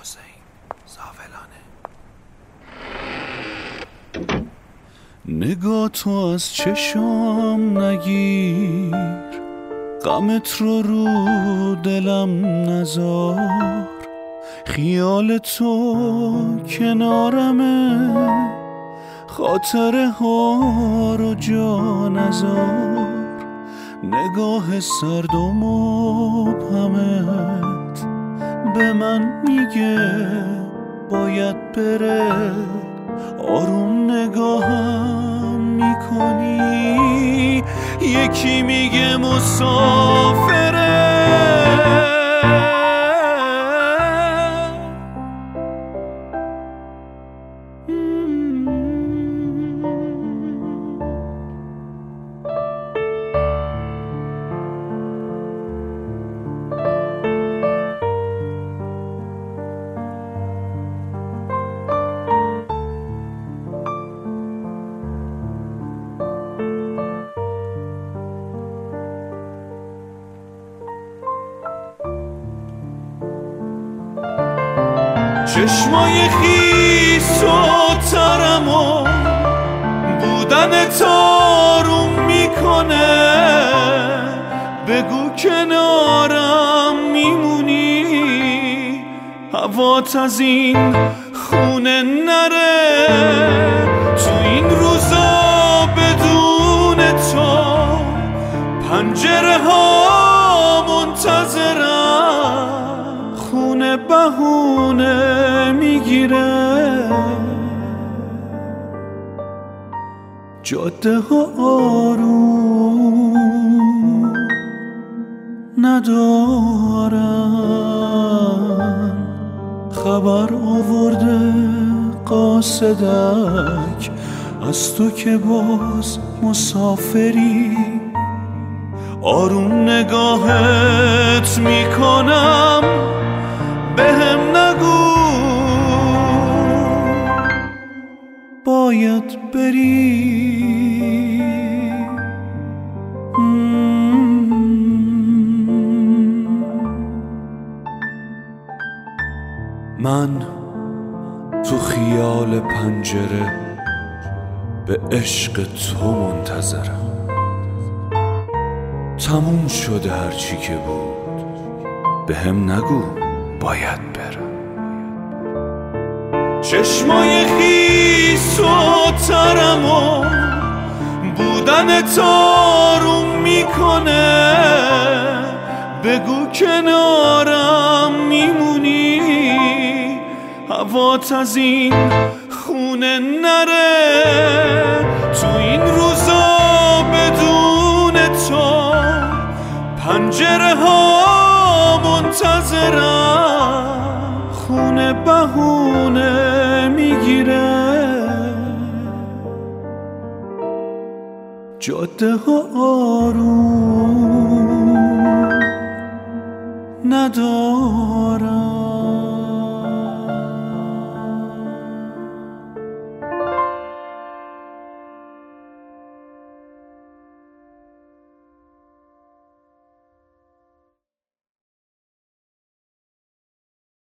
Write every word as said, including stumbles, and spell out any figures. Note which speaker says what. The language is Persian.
Speaker 1: حسین زاولانه.
Speaker 2: نگاه تو از چشام نگیر، غمت رو رو دلم نذار، خیال تو کنارمه، خاطره ها رو جا نذار، نگاه سرد و مبهمت به من میگه باید بره، آروم نگاهم میکنی، یکی میگه مسافره. چشمای خیس و ترم و بودن تاروم میکنه، بگو کنارم میمونی، هوات از این خونه نره، تو این روزا بدون تو پنجره ها منتظرم، خونه بهونه میگیره، جاده ها آروم ندارن، خبر آورده قاصدک از تو که باز مسافری، آروم نگاهت میکنم بهم نگو باید بری. من تو خیال پنجره به عشق تو منتظرم، تموم شده هرچی که بود بهم نگو باید برم. چشمای خیس و ترم و بودن تاروم میکنه، بگو کنارم میمونی، هوات از این خونه نره، تو این روزا بدون تو پنجره ها منتظرم، خونه بهونه میگیره، جاده ها آروم ندارم.